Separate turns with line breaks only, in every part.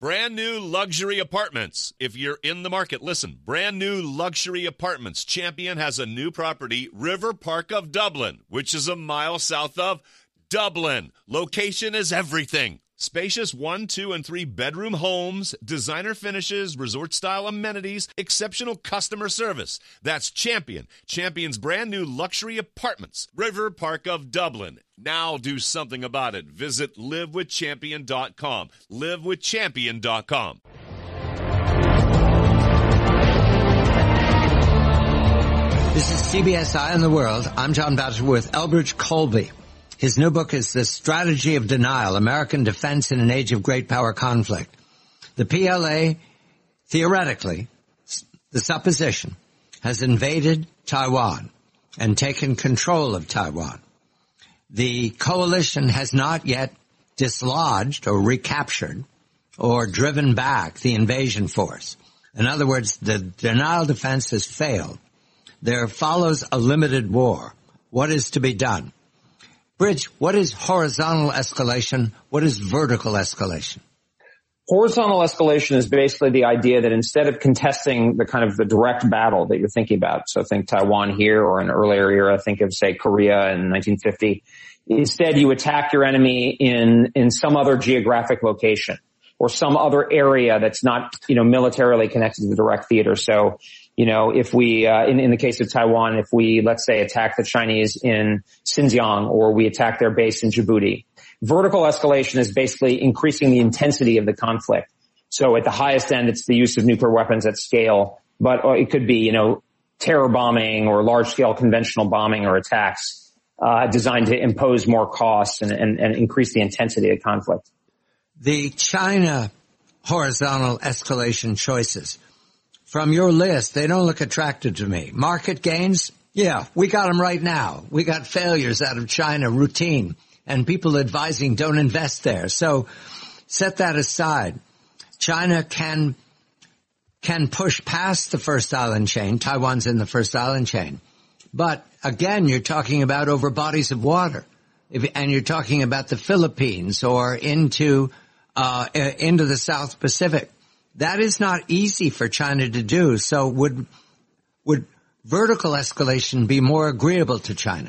Brand new luxury apartments. If you're in the market, listen. Brand new luxury apartments. Champion has a new property, River Park of Dublin, which is a mile south of Dublin. Location is everything. Spacious 1, 2, and 3 bedroom homes, designer finishes, resort-style amenities, exceptional customer service. That's Champion. Champion's brand new luxury apartments, River Park of Dublin. Now do something about it. Visit livewithchampion.com. Livewithchampion.com.
This is CBS Eye on the World. I'm John Batchelor with Elbridge Colby. His new book is The Strategy of Denial, American Defense in an Age of Great Power Conflict. The PLA, theoretically, the supposition, has invaded Taiwan and taken control of Taiwan. The coalition has not yet dislodged or recaptured or driven back the invasion force. In other words, the denial defense has failed. There follows a limited war. What is to be done? Bridge, what is horizontal escalation? What is vertical escalation?
Horizontal escalation is basically the idea that instead of contesting the kind of the direct battle that you're thinking about, so think Taiwan here or an earlier era, think of, say, Korea in 1950, instead you attack your enemy in some other geographic location or some other area that's not, militarily connected to the direct theater. So, if we, in the case of Taiwan, if we, let's say, attack the Chinese in Xinjiang or we attack their base in Djibouti, vertical escalation is basically increasing the intensity of the conflict. So at the highest end, it's the use of nuclear weapons at scale, but it could be, terror bombing or large scale conventional bombing or attacks, designed to impose more costs and increase the intensity of conflict.
The China horizontal escalation choices, from your list, they don't look attractive to me. Market gains? Yeah, we got them right now. We got failures out of China, routine, and people advising don't invest there. So set that aside. China can push past the first island chain. Taiwan's in the first island chain. But again, you're talking about over bodies of water. And you're talking about the Philippines or into the South Pacific. That is not easy for China to do. So would vertical escalation be more agreeable to China?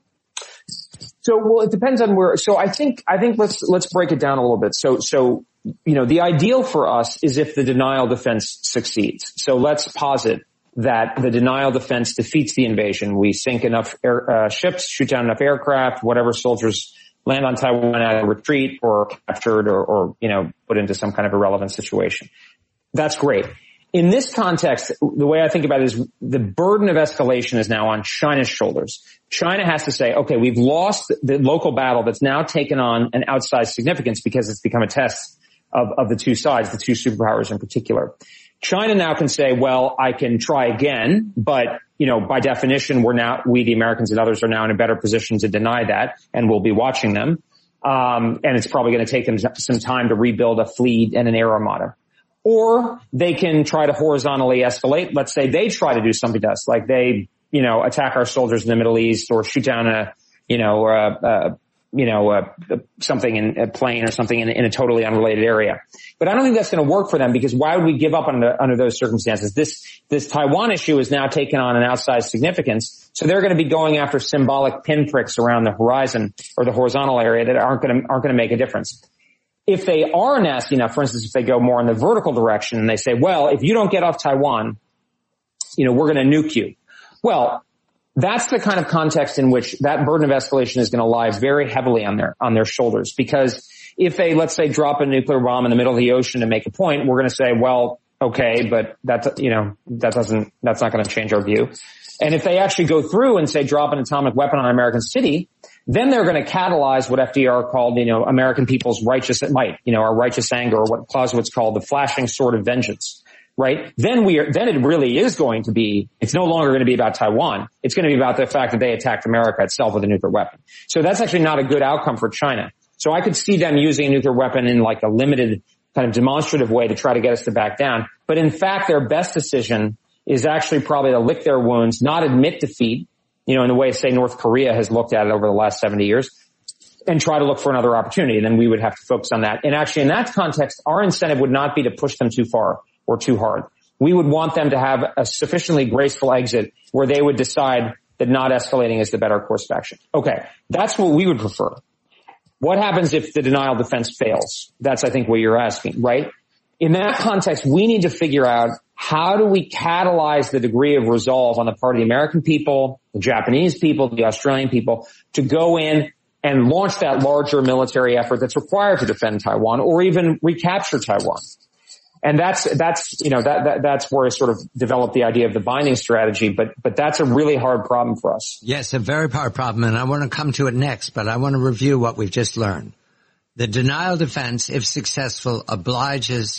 So, well, it depends on where. So I think let's break it down a little bit. So, the ideal for us is if the denial defense succeeds. So let's posit that the denial defense defeats the invasion. We sink enough ships, shoot down enough aircraft, whatever soldiers land on Taiwan at a retreat or captured or put into some kind of irrelevant situation. That's great. In this context, the way I think about it is the burden of escalation is now on China's shoulders. China has to say, okay, we've lost the local battle that's now taken on an outsized significance because it's become a test of the two sides, the two superpowers in particular. China now can say, well, I can try again, but, by definition, we, the Americans and others, are now in a better position to deny that, and we'll be watching them. And it's probably going to take them some time to rebuild a fleet and an air armada. Or they can try to horizontally escalate. Let's say they try to do something to us, like they, attack our soldiers in the Middle East or shoot down something in a plane or something in a totally unrelated area. But I don't think that's going to work for them, because why would we give up under those circumstances? This Taiwan issue is now taken on an outsized significance. So they're going to be going after symbolic pinpricks around the horizon or the horizontal area that aren't going to make a difference. If they are nasty enough, for instance, if they go more in the vertical direction and they say, well, if you don't get off Taiwan, we're going to nuke you. Well, that's the kind of context in which that burden of escalation is going to lie very heavily on their shoulders. Because if they, let's say, drop a nuclear bomb in the middle of the ocean to make a point, we're going to say, well, okay, but that's not going to change our view. And if they actually go through and say drop an atomic weapon on an American city, then they're going to catalyze what FDR called, American people's righteous might, our righteous anger, or what Clausewitz called the flashing sword of vengeance, right? Then it really is going to be, it's no longer going to be about Taiwan. It's going to be about the fact that they attacked America itself with a nuclear weapon. So that's actually not a good outcome for China. So I could see them using a nuclear weapon in like a limited kind of demonstrative way to try to get us to back down. But in fact, their best decision is actually probably to lick their wounds, not admit defeat, in the way, say, North Korea has looked at it over the last 70 years, and try to look for another opportunity. And then we would have to focus on that. And actually in that context, our incentive would not be to push them too far or too hard. We would want them to have a sufficiently graceful exit where they would decide that not escalating is the better course of action. Okay. That's what we would prefer. What happens if the denial defense fails? That's, I think, what you're asking, right? In that context, we need to figure out how do we catalyze the degree of resolve on the part of the American people, the Japanese people, the Australian people to go in and launch that larger military effort that's required to defend Taiwan or even recapture Taiwan. And that's where I sort of developed the idea of the binding strategy, but that's a really hard problem for us.
Yes, a very hard problem, and I want to come to it next, but I want to review what we've just learned. The denial defense, if successful, obliges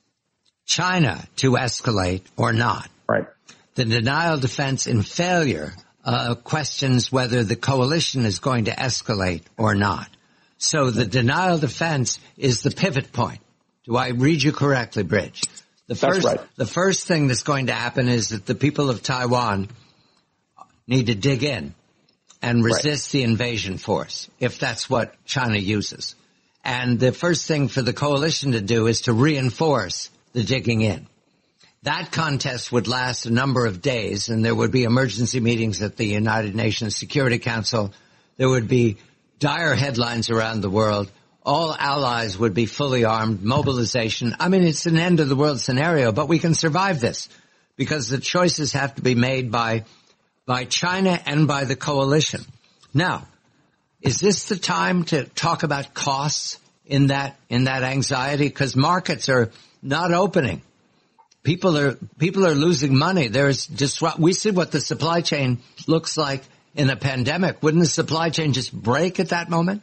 China to escalate or not.
Right.
The denial defense in failure questions whether the coalition is going to escalate or not. So the denial defense is the pivot point. Do I read you correctly, Bridge?
That's right.
The first thing that's going to happen is that the people of Taiwan need to dig in and resist the invasion force, if that's what China uses. And the first thing for the coalition to do is to reinforce the digging in. That contest would last a number of days, and there would be emergency meetings at the United Nations Security Council. There would be dire headlines around the world. All allies would be fully armed, mobilization. I mean, it's an end of the world scenario, but we can survive this because the choices have to be made by China and by the coalition. Now, is this the time to talk about costs in that anxiety? Because markets are not opening. People are losing money. We see what the supply chain looks like in a pandemic. Wouldn't the supply chain just break at that moment?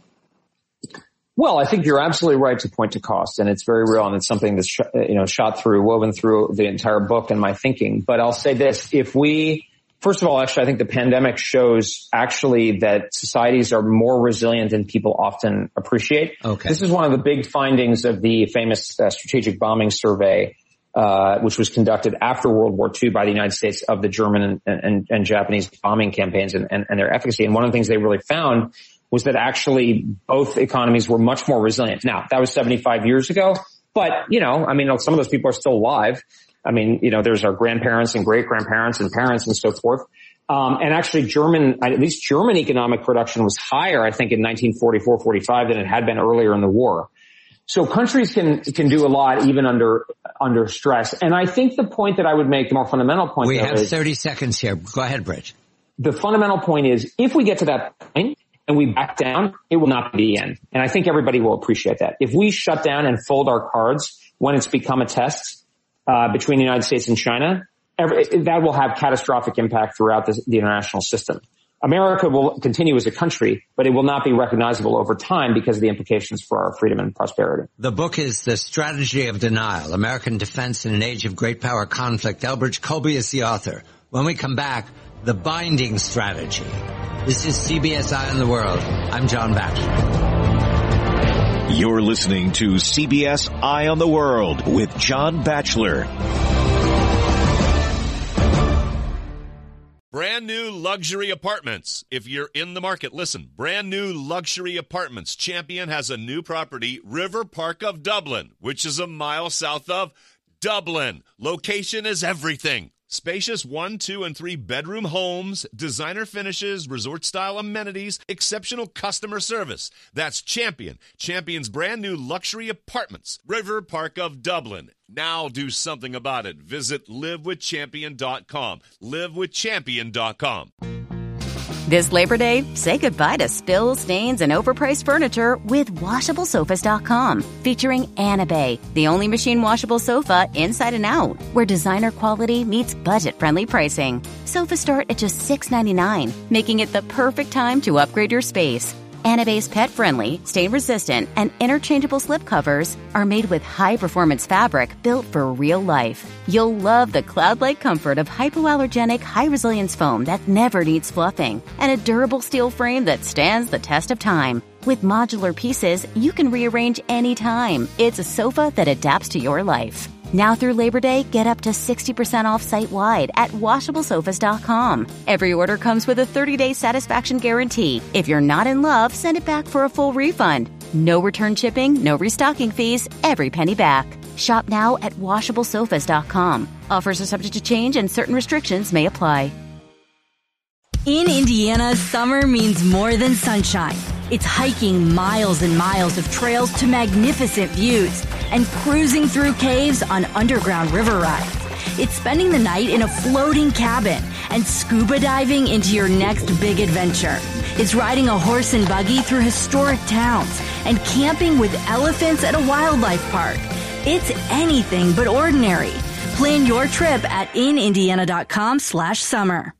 Well, I think you're absolutely right to point to cost, and it's very real, and it's something that's woven through the entire book and my thinking. But I'll say this: first of all, actually, I think the pandemic shows actually that societies are more resilient than people often appreciate.
Okay.
This is one of the big findings of the famous strategic bombing survey, which was conducted after World War II by the United States of the German and Japanese bombing campaigns and their efficacy. And one of the things they really found was that actually both economies were much more resilient. Now, that was 75 years ago, but, some of those people are still alive. There's our grandparents and great-grandparents and parents and so forth. And actually at least German economic production was higher, I think, in 1944-45 than it had been earlier in the war. So countries can do a lot even under stress. And I think the point that I would make, the more fundamental point.
We have 30 seconds here. Go ahead, Bridge.
The fundamental point is if we get to that point and we back down, it will not be the end. And I think everybody will appreciate that. If we shut down and fold our cards when it's become a test between the United States and China, that will have catastrophic impact throughout the international system. America will continue as a country, but it will not be recognizable over time because of the implications for our freedom and prosperity.
The book is The Strategy of Denial, American Defense in an Age of Great Power Conflict. Elbridge Colby is the author. When we come back, the binding strategy. This is CBS Eye on the World. I'm John Batchelor.
You're listening to CBS Eye on the World with John Batchelor.
Brand new luxury apartments. If you're in the market, listen. Brand new luxury apartments. Champion has a new property, River Park of Dublin, which is a mile south of Dublin. Location is everything. Spacious 1, 2, and 3 bedroom homes, designer finishes, resort-style amenities, exceptional customer service. That's Champion. Champion's brand new luxury apartments. River Park of Dublin. Now do something about it. Visit livewithchampion.com. Livewithchampion.com.
This Labor Day, say goodbye to spills, stains, and overpriced furniture with WashableSofas.com. Featuring Anabay, the only machine washable sofa inside and out, where designer quality meets budget-friendly pricing. Sofas start at just $6.99, making it the perfect time to upgrade your space. Anabay's pet-friendly, stain-resistant, and interchangeable slipcovers are made with high-performance fabric built for real life. You'll love the cloud-like comfort of hypoallergenic, high-resilience foam that never needs fluffing, and a durable steel frame that stands the test of time. With modular pieces, you can rearrange anytime. It's a sofa that adapts to your life. Now through Labor Day, get up to 60% off site-wide at WashableSofas.com. Every order comes with a 30-day satisfaction guarantee. If you're not in love, send it back for a full refund. No return shipping, no restocking fees, every penny back. Shop now at WashableSofas.com. Offers are subject to change and certain restrictions may apply.
In Indiana, summer means more than sunshine. It's hiking miles and miles of trails to magnificent views and cruising through caves on underground river rides. It's spending the night in a floating cabin and scuba diving into your next big adventure. It's riding a horse and buggy through historic towns and camping with elephants at a wildlife park. It's anything but ordinary. Plan your trip at inindiana.com/summer.